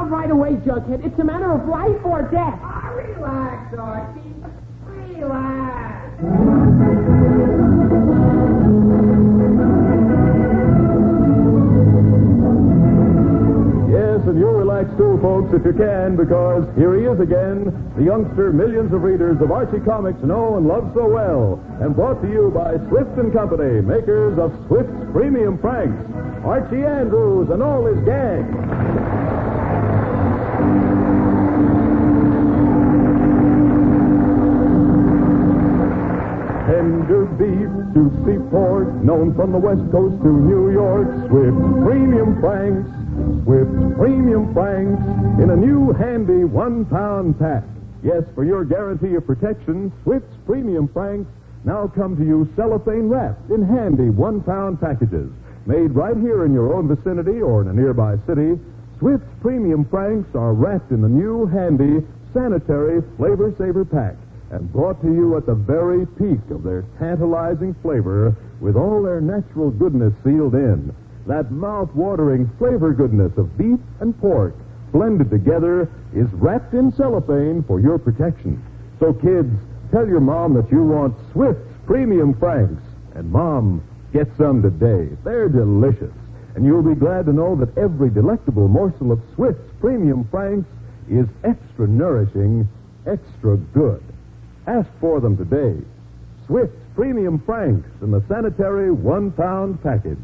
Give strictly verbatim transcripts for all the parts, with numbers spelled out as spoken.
out right away, Jughead. It's a matter of life or death. Oh, relax, Archie. Relax. Yes, and you relax too, folks, if you can, because here he is again, the youngster millions of readers of Archie Comics know and love so well, and brought to you by Swift and Company, makers of Swift's Premium Franks, Archie Andrews and all his gang. Tender beef, juicy pork, known from the West Coast to New York, Swift Premium Franks. Swift Premium Franks in a new handy one-pound pack. Yes, for your guarantee of protection, Swift's Premium Franks now come to you cellophane wrapped in handy one-pound packages. Made right here in your own vicinity or in a nearby city, Swift's Premium Franks are wrapped in the new handy sanitary Flavor Saver pack and brought to you at the very peak of their tantalizing flavor with all their natural goodness sealed in. That mouth-watering flavor goodness of beef and pork blended together is wrapped in cellophane for your protection. So, kids, tell your mom that you want Swift's Premium Franks. And, Mom, get some today. They're delicious. And you'll be glad to know that every delectable morsel of Swift's Premium Franks is extra nourishing, extra good. Ask for them today. Swift's Premium Franks in the sanitary one-pound package.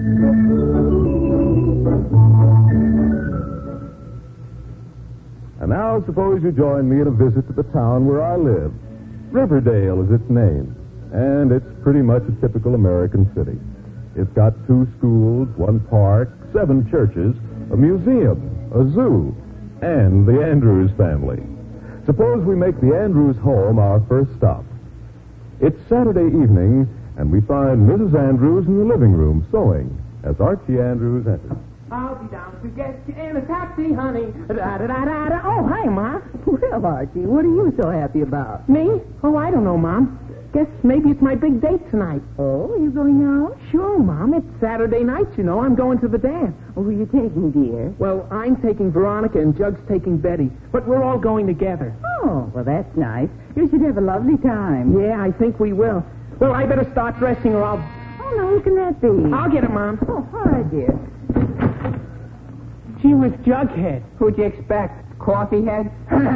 And now suppose you join me in a visit to the town where I live. Riverdale is its name, and it's pretty much a typical American city. It's got two schools, one park, seven churches, a museum, a zoo, and the Andrews family. Suppose we make the Andrews home our first stop. It's Saturday evening, and we find Missus Andrews in the living room sewing as Archie Andrews enters. I'll be down to get you in a taxi, honey. Da-da-da-da-da. Oh, hi, Ma. Well, Archie, what are you so happy about? Me? Oh, I don't know, Mom. Guess maybe it's my big date tonight. Oh, are you going out? Sure, Mom. It's Saturday night, you know. I'm going to the dance. Oh, who are you taking, dear? Well, I'm taking Veronica and Jug's taking Betty. But we're all going together. Oh, well, that's nice. You should have a lovely time. Yeah, I think we will. Well, I better start dressing or I'll... Oh, no, who can that be? I'll get it, Mom. Oh, all right, dear. She was Jughead. Who'd you expect? Coffee head?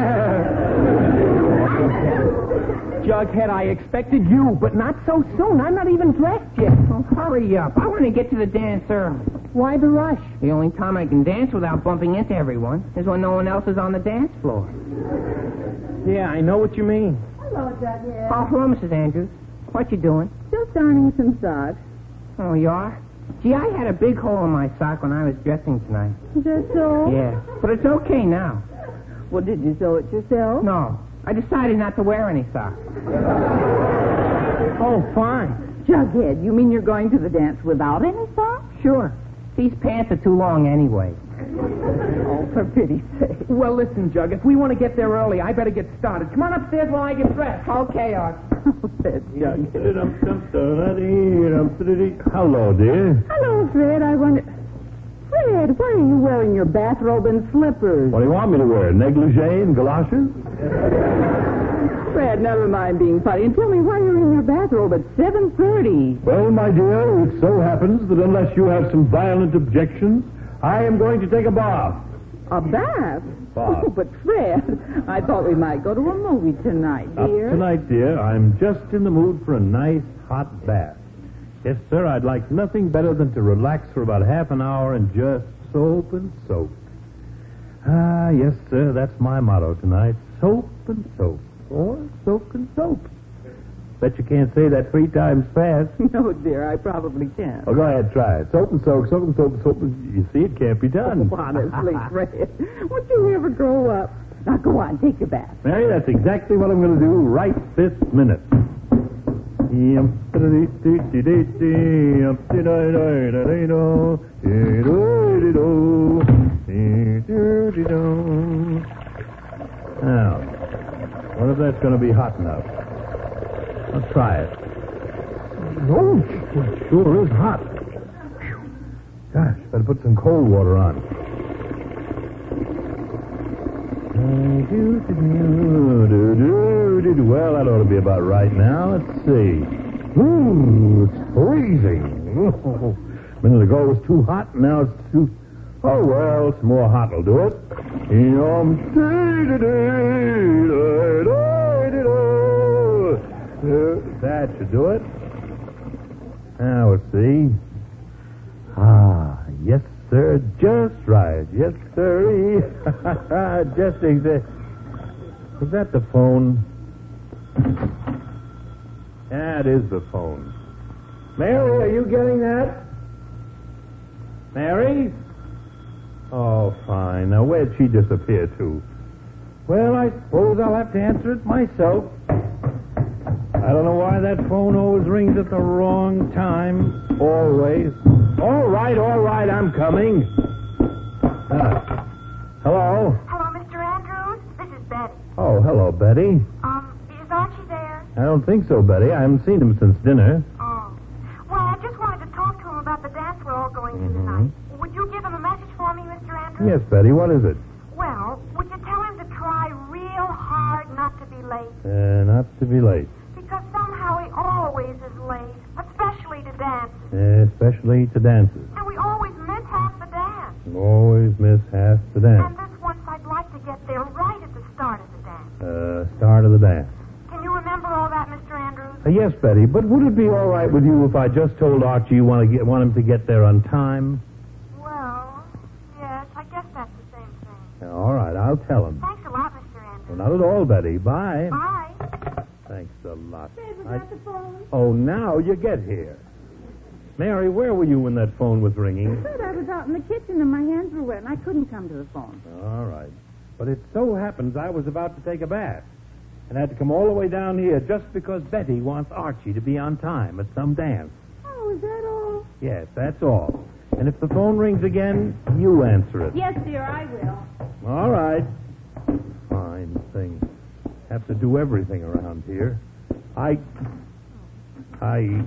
Jughead, I expected you, but not so soon. I'm not even dressed yet. Well, hurry up. I want to get to the dance early. Why the rush? The only time I can dance without bumping into everyone is when no one else is on the dance floor. Yeah, I know what you mean. Hello, Jughead. Oh, hello, Missus Andrews. What you doing? Just darning some socks. Oh, you are? Gee, I had a big hole in my sock when I was dressing tonight. Is that so? Yeah, but it's okay now. Well, did you sew it yourself? No, I decided not to wear any socks. Oh, fine. Jughead, you mean you're going to the dance without any socks? Sure. These pants are too long anyway. Oh, for pity's sake. Well, listen, Jug, if we want to get there early, I better get started. Come on upstairs while I get dressed. Okay, Art. Oh, that's Jughead. Hello, dear. Hello, Fred. I wonder... Fred, why are you wearing your bathrobe and slippers? What do you want me to wear, negligee and galoshes? Fred, never mind being funny and tell me why you're in your bathrobe at seven thirty. Well, my dear, it so happens that unless you have some violent objections, I am going to take a bath. A bath? Bath. Oh, but Fred, I thought we might go to a movie tonight, Not dear. tonight, dear. I'm just in the mood for a nice hot bath. Yes, sir, I'd like nothing better than to relax for about half an hour and just soap and soap. Ah, yes, sir, that's my motto tonight. Soap and soap. Or soak and soap. Bet you can't say that three times fast. No, dear, I probably can't. Oh, go ahead, try it. Soap and soak, soap and soap, soap and... You see, it can't be done. Oh, honestly, Fred, won't you ever grow up? Now, go on, take your bath. Mary, that's exactly what I'm going to do right this minute. Now, wonder if that's going to be hot enough. Let's try it. Oh, it sure is hot. Whew. Gosh, better put some cold water on. Well, that ought to be about right now. Let's see. Ooh, it's freezing. A minute ago it was too hot, now it's too... Oh, well, some more hot will do it. That should do it. Now, let's see. Ah, yes, sir, just right. Yes, sir. Just exact. Is that the phone? That is the phone. Mary, are you getting that? Mary? Oh, fine. Now, where'd she disappear to? Well, I suppose I'll have to answer it myself. I don't know why that phone always rings at the wrong time. Always. All right, all right, I'm coming. Uh, hello? Hello, Mister Andrews. This is Betty. Oh, hello, Betty. Um, is Archie there? I don't think so, Betty. I haven't seen him since dinner. Oh. Well, I just wanted to talk to him about the dance we're all going to Mhm. tonight. Would you give him a message for me, Mister Andrews? Yes, Betty, what is it? Well, would you tell him to try real hard not to be late? Uh, not to be late. Because somehow he always is late, especially to dance. Uh, especially to dances. And we always miss half the dance. Always miss half the dance. And this once I'd like to get there right at the start of the dance. Uh, start of the dance. Can you remember all that, Mister Andrews? Uh, yes, Betty, but would it be all right with you if I just told Archie you want to get want him to get there on time? Well, yes, I guess that's the same thing. Uh, all right, I'll tell him. Thanks a lot, Mister Andrews. Well, not at all, Betty. Bye. Bye. Thanks a lot. Babe, was I- that the phone? Oh, now you get here. Mary, where were you when that phone was ringing? But I was out in the kitchen and my hands were wet and I couldn't come to the phone. All right. But it so happens I was about to take a bath and had to come all the way down here just because Betty wants Archie to be on time at some dance. Oh, is that all? Yes, that's all. And if the phone rings again, you answer it. Yes, dear, I will. All right. Fine thing. Have to do everything around here. I... I...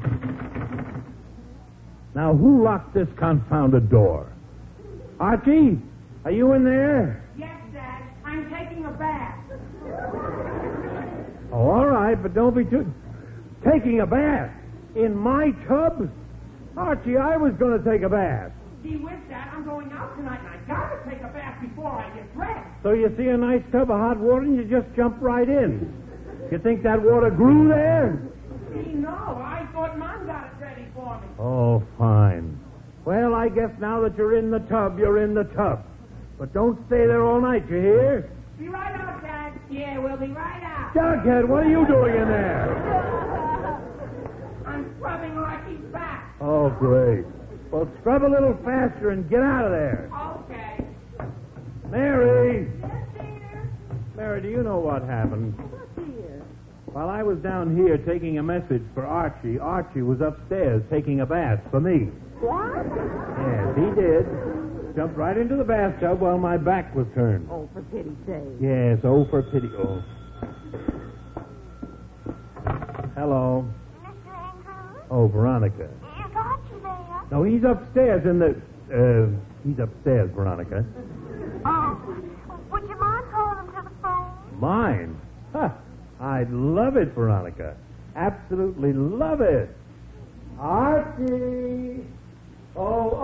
Now, who locked this confounded door? Archie? Are you in there? Yes, Dad. I'm taking a bath. Oh, all right, but don't be too... Taking a bath? In my tub? Archie, I was going to take a bath. Gee whiz, Dad, I'm going out tonight, and I gotta take a bath before I get dressed. So you see a nice tub of hot water and you just jump right in. You think that water grew there? Gee, no, I thought Mom got it ready for me. Oh, fine. Well, I guess now that you're in the tub, you're in the tub. But don't stay there all night, you hear? Be right out, Dad. Yeah, we'll be right out. Jughead, what are you doing in there? I'm scrubbing Archie's back. Oh, great. Well, scrub a little faster and get out of there. Okay. Mary! Yes, dear. Mary, do you know what happened? What, dear? While I was down here taking a message for Archie, Archie was upstairs taking a bath for me. What? Yes, he did. Jumped right into the bathtub while my back was turned. Oh, for pity's sake. Yes, oh, for pity. Oh. Hello. Mister Andrews? Oh, Veronica. Is Archie there? No, he's upstairs in the... Uh, he's upstairs, Veronica. Oh, would you mind holding to the phone? Mine? Huh. I'd love it, Veronica. Absolutely love it. Archie! Oh,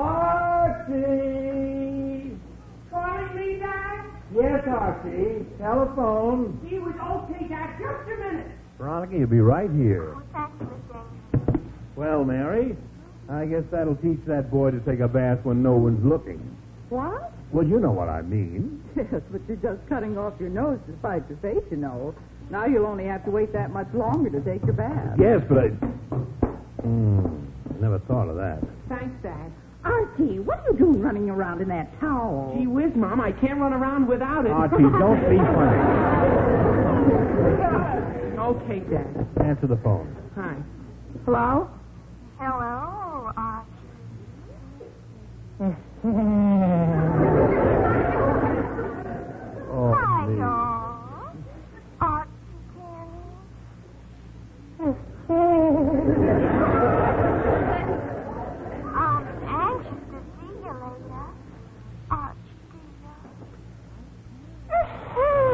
Archie! Calling me, Dad? Yes, Archie. Telephone. He was okay, Dad. Just a minute. Veronica, you'll be right here. Oh, thank you, Mister Andrews. Well, Mary, I guess that'll teach that boy to take a bath when no one's looking. What? Well, you know what I mean. Yes, but you're just cutting off your nose to spite your face, you know. Now you'll only have to wait that much longer to take your bath. Yes, but I... Hmm, I never thought of that. Thanks, Dad. Archie, what are you doing running around in that towel? Gee whiz, Mom, I can't run around without it. Archie, don't be funny. Okay, Dad. Answer the phone. Hi. Hello? Hello, Archie. Oh, Hi, me. y'all. Archie, I'm anxious to see you later. Archie, dear.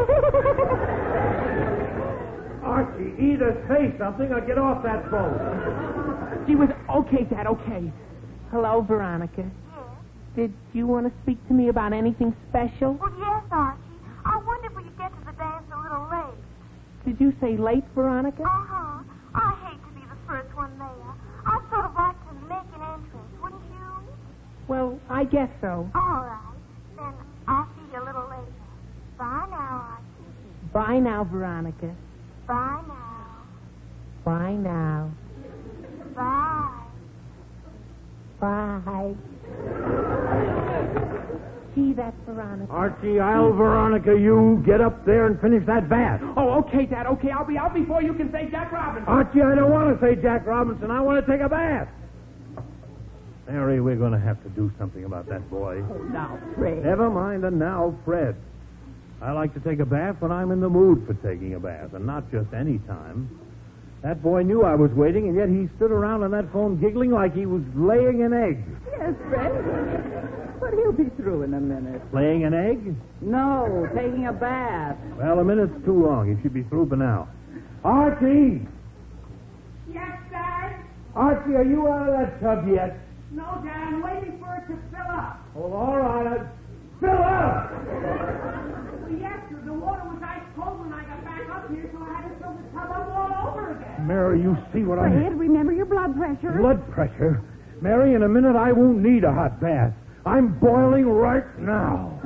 something or get off that phone. Gee whiz, okay, Dad, okay. Hello, Veronica. Yes? Did you want to speak to me about anything special? Well, yes, Archie. I wonder if we could get to the dance a little late. Did you say late, Veronica? Uh-huh. I hate to be the first one there. I'd sort of like to make an entrance, wouldn't you? Well, I guess so. All right. Then I'll see you a little later. Bye now, Archie. Bye now, Veronica. Bye now. Bye now. Bye. Bye. Gee, that's Veronica. Archie, I'll Veronica you. Get up there and finish that bath. Oh, okay, Dad, okay. I'll be out before you can say Jack Robinson. Archie, I don't want to say Jack Robinson. I want to take a bath. Mary, we're going to have to do something about that boy. Oh, now, Fred. Never mind the now, Fred. I like to take a bath when I'm in the mood for taking a bath, and not just any time. That boy knew I was waiting, and yet he stood around on that phone giggling like he was laying an egg. Yes, Fred. But he'll be through in a minute. Laying an egg? No, taking a bath. Well, a minute's too long. He should be through by now. Archie! Yes, Dad? Archie, are you out of that tub yet? No, Dad, I'm waiting for it to fill up. Oh, all right. uh, Fill up! Well, yes, sir. The water was ice cold when I got back up here, so I had to fill the tub up all over again. Mary, you see what I mean? Fred, remember your blood pressure? Blood pressure? Mary, in a minute I won't need a hot bath. I'm boiling right now.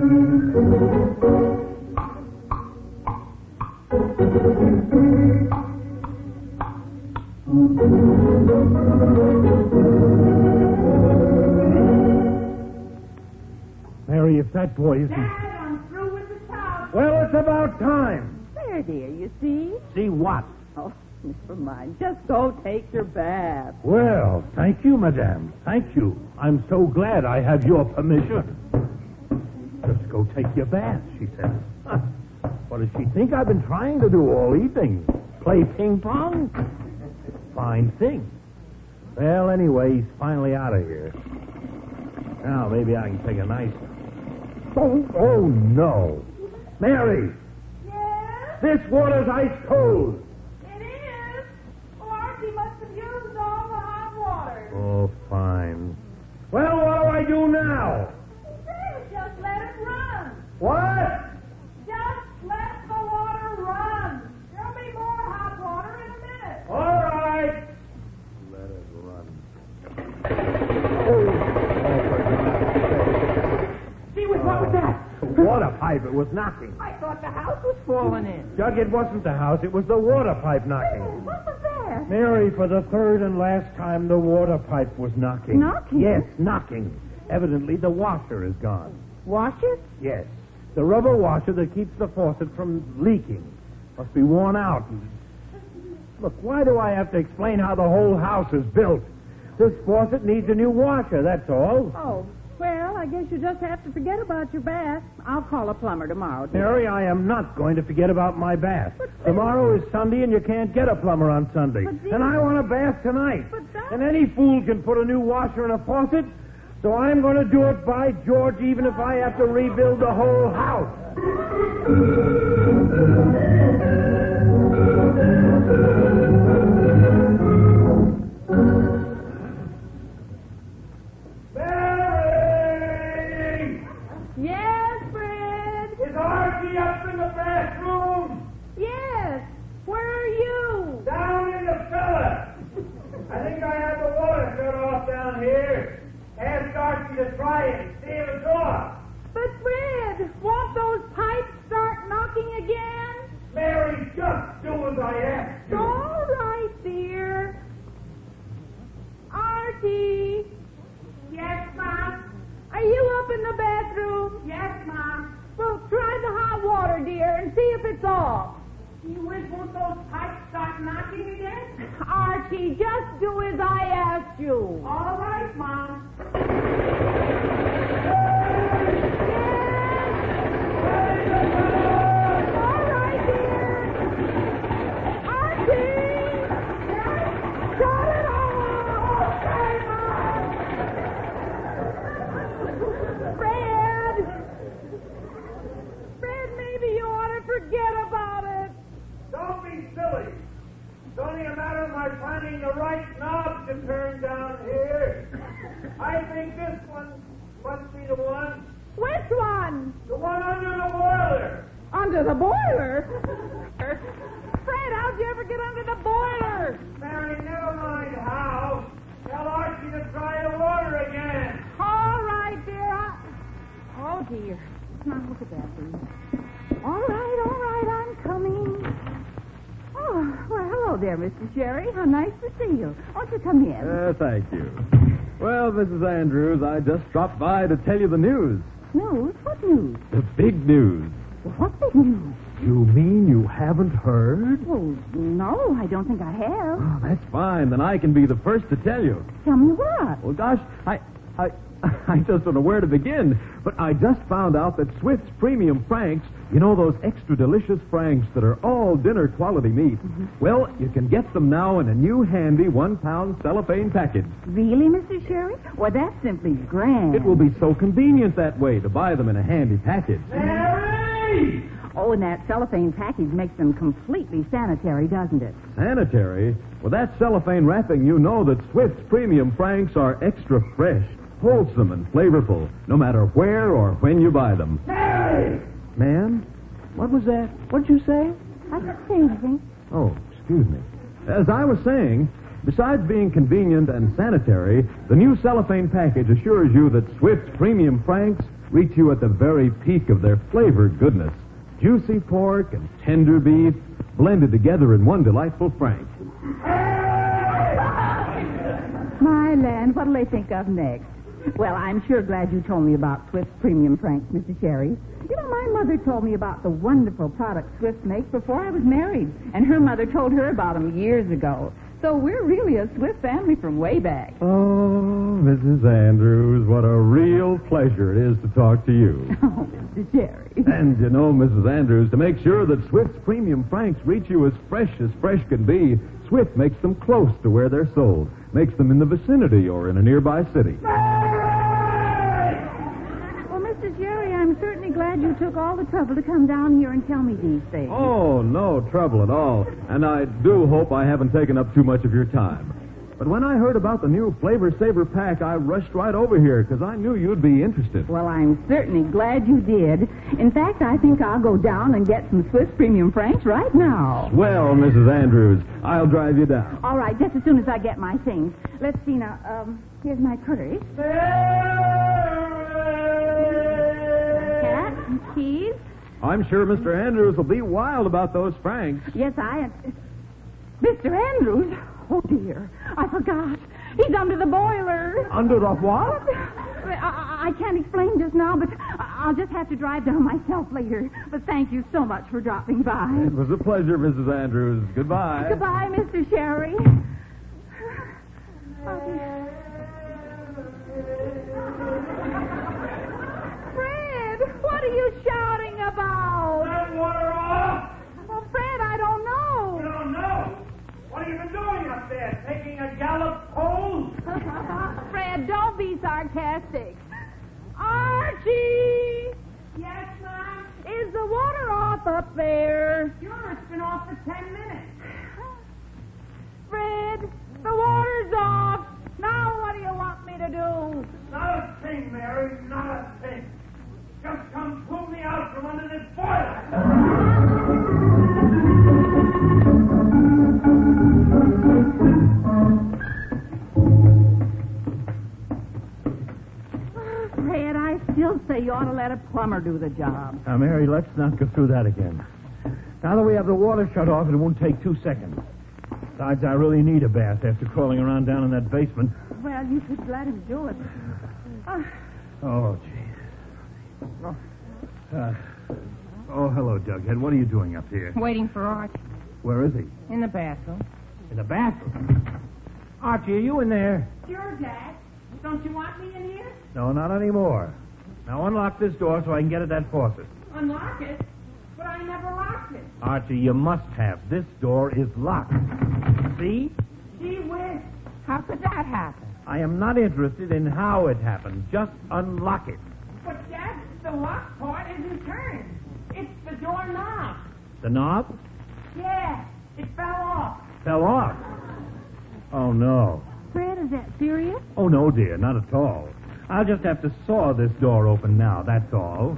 Mary, if that boy isn't... Dad, I'm through with the tub. Well, it's about time. There, dear, you see? See what? Oh, never mind. Just go take your bath. Well, thank you, madame. Thank you. I'm so glad I have your permission. Just go take your bath, she says. Huh. What does she think I've been trying to do all evening? Play ping pong? Fine thing. Well, anyway, he's finally out of here. Now, maybe I can take a nice... Oh, oh no. Mary, Yes? this water's ice cold. It is. Oh, Archie must have used all the hot water. Oh, fine. Well, what do I do now? Say, just let it run. What? Just let the water run. There'll be more hot water in a minute. All right. Let it run. Oh, Gee whiz, what was that? the water pipe. It was knocking. I thought the house was falling in. Jug, it wasn't the house. It was the water pipe knocking. What was that? Mary, for the third and last time, the water pipe was knocking. Knocking? Yes, knocking. Evidently, the washer is gone. Wash it? Yes. The rubber washer that keeps the faucet from leaking must be worn out. Look, why do I have to explain how the whole house is built? This faucet needs a new washer, that's all. Oh, well, I guess you just have to forget about your bath. I'll call a plumber tomorrow, dear. Mary, I am not going to forget about my bath. Tomorrow is Sunday, and you can't get a plumber on Sunday. But, dear- And I want a bath tonight. But that- And any fool can put a new washer in a faucet, so I'm going to do it, by George, even if I have to rebuild the whole house. Mary! Yes, Fred? Is Archie up in the bathroom? Yes. Where are you? Down in the cellar. I think I have the water shut off down here. Ask Archie to try it and see if it's off. But, Fred, won't those pipes start knocking again? Mary, just do as I ask you. All right, dear. Archie. Yes, Mom? Are you up in the bathroom? Yes, Mom. Well, try the hot water, dear, and see if it's off. Gee whiz, won't those pipes start knocking again? Archie, just do as I asked you. All right, Mom. All right, dear. Archie! Shut it off! Okay, Mom. Fred! Fred, maybe you ought to forget about it. Don't be silly. It's only a matter around here. I think this one must be the one. Which one? The one under the boiler. Under the boiler? Fred, how'd you ever get under the boiler? Mary, never mind how. Tell Archie to try the water again. All right, dear. I... Oh, dear. Now, look at that, please. All right, all right, I'm coming. Oh, well, hello there, Mister Sherry. How nice to see you. Won't you come in? Uh, thank you. Well, Missus Andrews, I just dropped by to tell you the news. News? What news? The big news. Well, what big news? You mean you haven't heard? Oh, no, I don't think I have. Oh, that's fine. Then I can be the first to tell you. Tell me what? Well, gosh, I, I, I just don't know where to begin. But I just found out that Swift's Premium Franks, you know those extra delicious Franks that are all dinner quality meat, mm-hmm. well, you can get them now in a new handy one-pound cellophane package. Really, Mister Sherry? Well, that's simply grand. It will be so convenient that way to buy them in a handy package. Mary! Oh, and that cellophane package makes them completely sanitary, doesn't it? Sanitary? Well, that cellophane wrapping, you know that Swift's Premium Franks are extra fresh, wholesome, and flavorful, no matter where or when you buy them. Mary! Ma'am? What was that? What did you say? I didn't say anything. Oh, excuse me. As I was saying, besides being convenient and sanitary, the new cellophane package assures you that Swift's Premium Franks reach you at the very peak of their flavored goodness. Juicy pork and tender beef blended together in one delightful frank. My land, what'll they think of next? Well, I'm sure glad you told me about Swift's Premium Franks, Mister Sherry. You know, my mother told me about the wonderful products Swift makes before I was married, and her mother told her about them years ago. So we're really a Swift family from way back. Oh, Missus Andrews, what a real pleasure it is to talk to you. Oh, Mister Sherry. And, you know, Missus Andrews, to make sure that Swift's Premium Franks reach you as fresh as fresh can be, Swift makes them close to where they're sold, makes them in the vicinity or in a nearby city. Well, Mister Sherry, I'm certainly glad you took all the trouble to come down here and tell me these things. Oh, no trouble at all. And I do hope I haven't taken up too much of your time. But when I heard about the new Flavor Saver pack, I rushed right over here because I knew you'd be interested. Well, I'm certainly glad you did. In fact, I think I'll go down and get some Swiss Premium Franks right now. Well, Missus Andrews, I'll drive you down. All right, just as soon as I get my things. Let's see now. Um, here's my purse. Hat and keys. I'm sure Mister Andrews will be wild about those Franks. Yes, I am. Mister Andrews? Oh, dear. I forgot. He's under the boiler. Under the what? I, I can't explain just now, but I'll just have to drive down myself later. But thank you so much for dropping by. It was a pleasure, Missus Andrews. Goodbye. Goodbye, Mister Sherry. Fred, what are you shouting about? That water off! Well, Fred, I don't know. You don't know? What have you been doing up there? Taking a gallop pole? Fred, don't be sarcastic. Archie! Yes, Mom? Is the water off up there? Sure, it's been off for ten minutes. Fred, the water's off. Now what do you want me to do? Not a thing, Mary, not a thing. Just come pull me out from under this boiler. Fred, I still say you ought to let a plumber do the job. Now, Mary, let's not go through that again. Now that we have the water shut off, it won't take two seconds. Besides, I really need a bath after crawling around down in that basement. Well, you could let him do it. Oh, Oh, jeez. Oh, uh, oh, hello, Jughead. What are you doing up here? Waiting for Archie Where is he? in the bathroom. In the bathroom. Archie, are you in there? Sure, Dad. Don't you want me in here? No, not anymore. Now unlock this door so I can get at that faucet. Unlock it? But I never locked it. Archie, you must have. This door is locked. See? Gee whiz. How could that happen? I am not interested in how it happened. Just unlock it. But, Dad, the lock part isn't turned. It's the door knob. The knob Yeah, it fell off. fell off. Oh, no. Fred, is that serious? Oh, no, dear, not at all. I'll just have to saw this door open now, that's all.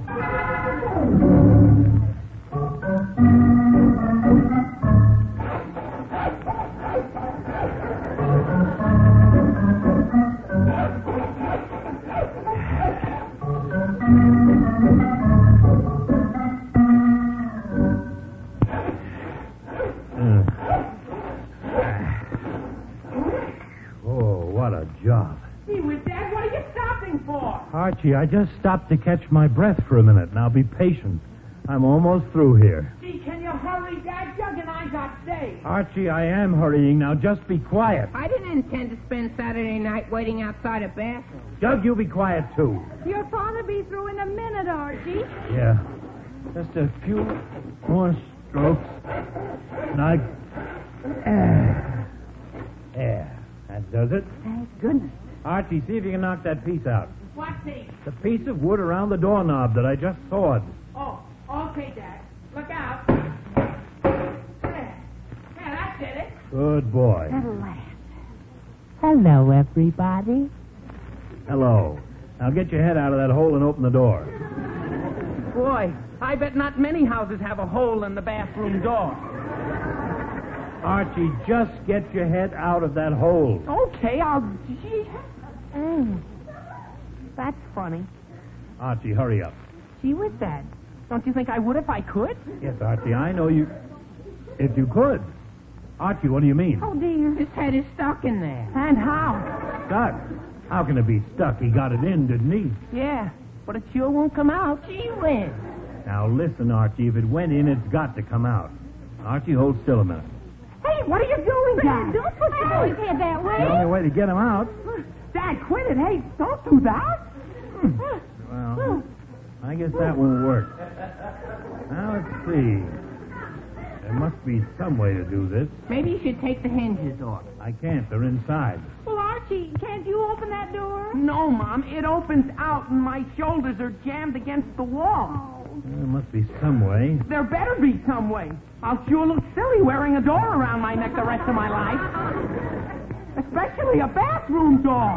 Archie, I just stopped to catch my breath for a minute. Now be patient. I'm almost through here. Gee, can you hurry, Dad? Jug and I got saved. Archie, I am hurrying. Now just be quiet. I didn't intend to spend Saturday night waiting outside a bathroom. Jug, you be quiet, too. Your father be through in a minute, Archie. Yeah. Just a few more strokes. And I... There. That does it. Thank goodness. Archie, see if you can knock that piece out. What piece? The piece of wood around the doorknob that I just sawed. Oh, okay, Dad. Look out. There. There, that did it. Good boy. At last. Hello, everybody. Hello. Now get your head out of that hole and open the door. Boy, I bet not many houses have a hole in the bathroom door. Archie, just get your head out of that hole. Okay, I'll... Gee. Mm. That's funny. Archie, hurry up. Gee whiz, Dad. Don't you think I would if I could? Yes, Archie, I know you... If you could. Archie, what do you mean? Oh, dear. His head is stuck in there. And how? Stuck? How can it be stuck? He got it in, didn't he? Yeah, but it sure won't come out. Gee whiz. Now, listen, Archie. If it went in, it's got to come out. Archie, hold still a minute. Hey, what are you doing, Dad? Don't put your boy's head that way. The only way to get him out... Dad, quit it. Hey, don't do that. Well, I guess that won't work. Now, let's see. There must be some way to do this. Maybe you should take the hinges off. I can't. They're inside. Well, Archie, can't you open that door? No, Mom. It opens out and my shoulders are jammed against the wall. There must be some way. There better be some way. I'll sure look silly wearing a door around my neck the rest of my life. Especially a bathroom door.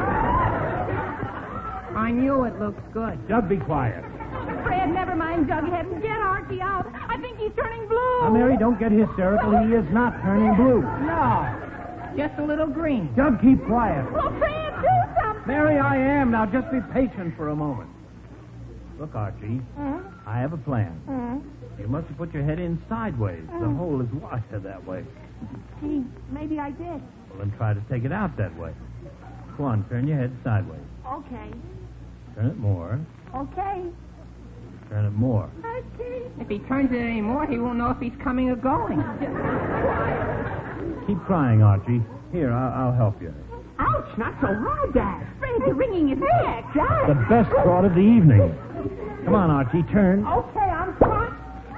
I knew it looks good. Jug, be quiet. Fred, never mind Jughead. Get Archie out. I think he's turning blue. Now, Mary, don't get hysterical. He is not turning blue. No, just a little green. Jug, keep quiet. Well, Fred, do something. Mary, I am. Now, just be patient for a moment. Look, Archie, Mm-hmm. I have a plan. Mm-hmm. You must have put your head in sideways. The Mm. hole is wider that way. Gee, maybe I did. Well, then try to take it out that way. Go on, turn your head sideways. Okay. Turn it more. Okay. Turn it more. Archie. If he turns it any more, he won't know if he's coming or going. Keep crying, Archie. Here, I'll, I'll help you. Ouch, not so hard, Dad. Fred, you're wringing his neck. The best thought of the evening. Come on, Archie, turn. Okay, I'm trying.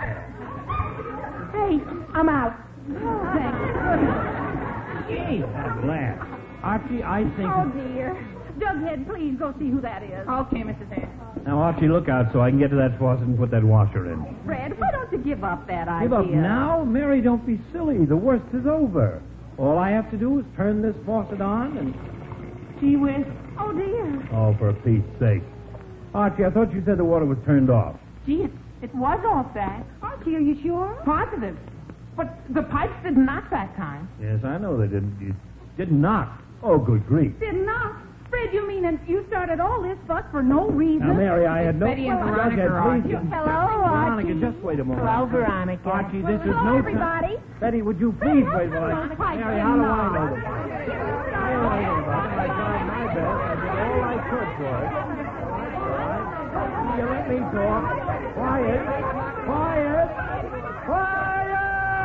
Hey, I'm out. Thank goodness. Gee, at last. Archie, I think... Oh, dear. Jughead, please go see who that is. Okay, Missus Ann. Now, Archie, look out so I can get to that faucet and put that washer in. Fred, why don't you give up that idea? Give up now? Mary, don't be silly. The worst is over. All I have to do is turn this faucet on and... Gee whiz. Oh, dear. Oh, for Pete's sake. Archie, I thought you said the water was turned off. Gee, it, it was off, Dad. Archie, are you sure? Positive. But the pipes did not that time. Yes, I know they didn't. You didn't knock. Oh, good grief. Did not. Fred, you mean and you started all this fuss for no reason? Now, Mary, I had no... Betty and Well, Veronica Jughead, are please. here. Hello, Archie. Veronica, just wait a moment. Hello, Veronica. Archie, this is Hello, no everybody. time. Betty, would you please wait while I... Veronica, I Mary, did how do I not. know this? I don't know anything about it. I tried my best. I did all I could for it. All right? You let me talk. Quiet. Quiet. Quiet!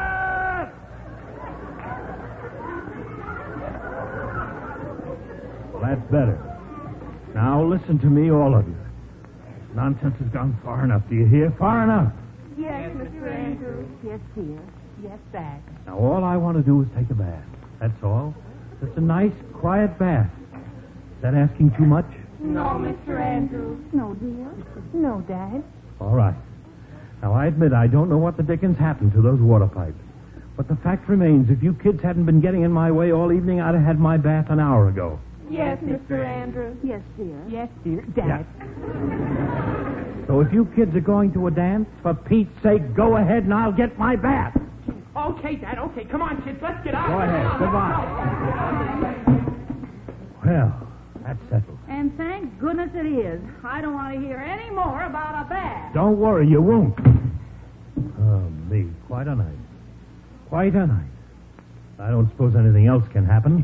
Well, that's better. Now listen to me, all of you. This nonsense has gone far enough. Do you hear? Far enough. Yes, Mister Andrews. Yes, dear. Yes, Dad. Now, all I want to do is take a bath. That's all. Just a nice, quiet bath. Is that asking too much? No, Mister Andrews. No, dear. No, Dad. All right. Now, I admit I don't know what the dickens happened to those water pipes. But the fact remains, if you kids hadn't been getting in my way all evening, I'd have had my bath an hour ago. Yes, Mister Andrews. Yes, dear. Yes, dear. Dad. So if you kids are going to a dance, for Pete's sake, go ahead and I'll get my bath. Okay, Dad, okay. Come on, kids, let's get out. Go ahead. Goodbye. Well, that's settled. And thank goodness it is. I don't want to hear any more about a bath. Don't worry, you won't. Oh, me. Quite a night. Quite a night. I don't suppose anything else can happen.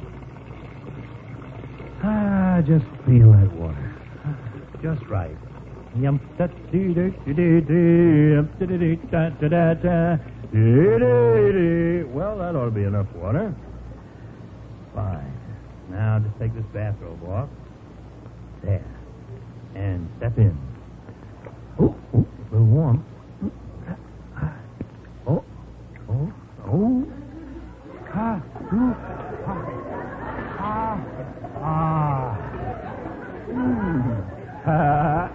Ah, just feel that water. Just right. Yum da dee dee dee dee yum da dee dee da da da da dee dee dee. Well, that ought to be enough water. Fine. Now just take this bathrobe off. There. And step in. Oh, oh, a little warm. Oh, oh, oh. Ah, ooh, ah, ah, ah. Mm. Ah.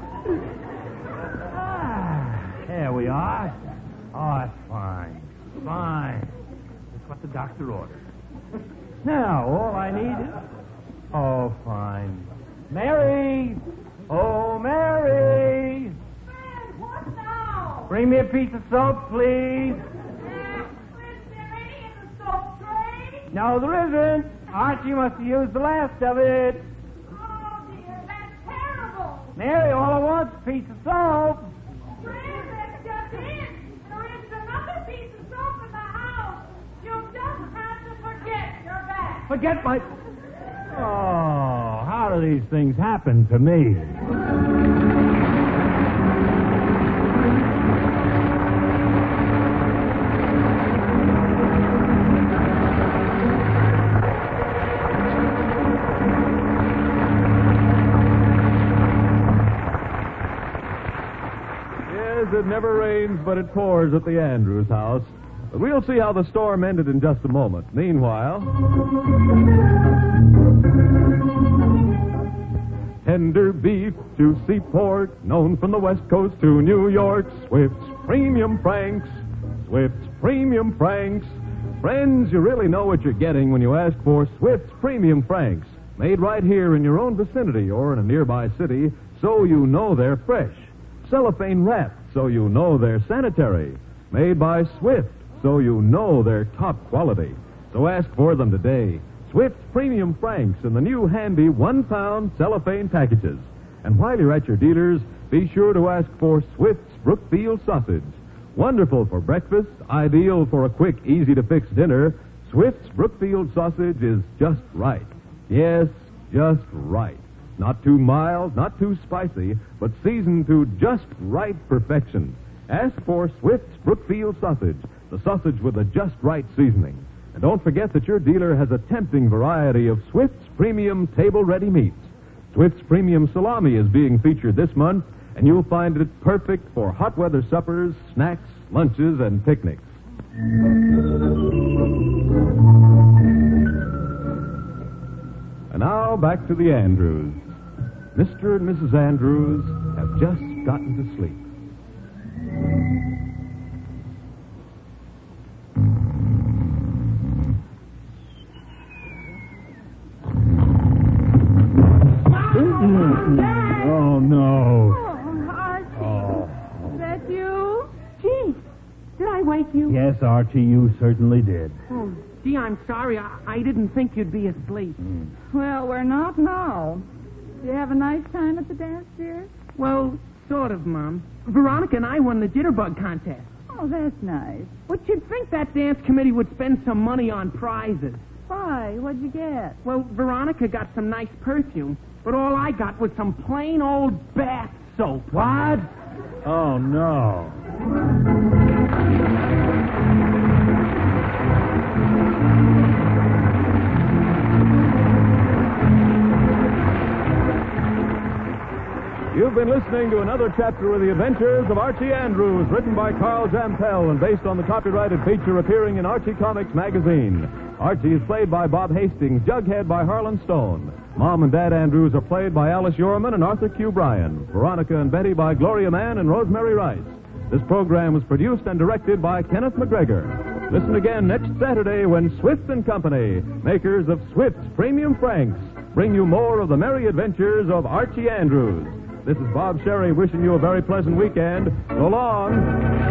Ah. There we are. Oh, that's fine. Fine. That's what the doctor ordered. Now, all I need is... Oh, fine. Mary! Oh, Mary! Fred, what now? Bring me a piece of soap, please. Yeah, is there any in the soap tray? No, there isn't. Archie must have used the last of it. Oh, dear, that's terrible. Mary, all I want's a piece of soap. Fred, that's just it. There isn't another piece of soap in the house. You just have to forget your bag. Forget my... Oh, how do these things happen to me? Yes, it never rains, but it pours at the Andrews house. But we'll see how the storm ended in just a moment. Meanwhile... Tender beef, juicy pork, known from the West Coast to New York. Swift's Premium Franks. Swift's Premium Franks. Friends, you really know what you're getting when you ask for Swift's Premium Franks. Made right here in your own vicinity or in a nearby city, so you know they're fresh. Cellophane wrapped, so you know they're sanitary. Made by Swift, so you know they're top quality. So ask for them today. Swift's Premium Franks in the new handy one-pound cellophane packages. And while you're at your dealers, be sure to ask for Swift's Brookfield Sausage. Wonderful for breakfast, ideal for a quick, easy-to-fix dinner, Swift's Brookfield Sausage is just right. Yes, just right. Not too mild, not too spicy, but seasoned to just right perfection. Ask for Swift's Brookfield Sausage, the sausage with the just right seasoning. And don't forget that your dealer has a tempting variety of Swift's Premium table-ready meats. Swift's Premium Salami is being featured this month, and you'll find it perfect for hot weather suppers, snacks, lunches, and picnics. And now back to the Andrews. Mister and Missus Andrews have just gotten to sleep. Oh, no. Oh, Archie. Oh. Is that you? Gee, did I wake you? Yes, Archie, you certainly did. Oh, gee, I'm sorry. I, I didn't think you'd be asleep. Mm. Well, we're not now. Did you have a nice time at the dance, dear? Well, sort of, Mom. Veronica and I won the Jitterbug contest. Oh, that's nice. But you'd think that dance committee would spend some money on prizes. Why? What'd you get? Well, Veronica got some nice perfume, but all I got was some plain old bath soap. What? Oh, no. You've been listening to another chapter of the Adventures of Archie Andrews, written by Carl Jampel and based on the copyrighted feature appearing in Archie Comics magazine. Archie is played by Bob Hastings, Jughead by Harlan Stone. Mom and Dad Andrews are played by Alice Yorman and Arthur Q. Bryan. Veronica and Betty by Gloria Mann and Rosemary Rice. This program was produced and directed by Kenneth McGregor. Listen again next Saturday when Swift and Company, makers of Swift's Premium Franks, bring you more of the merry adventures of Archie Andrews. This is Bob Sherry wishing you a very pleasant weekend. So long.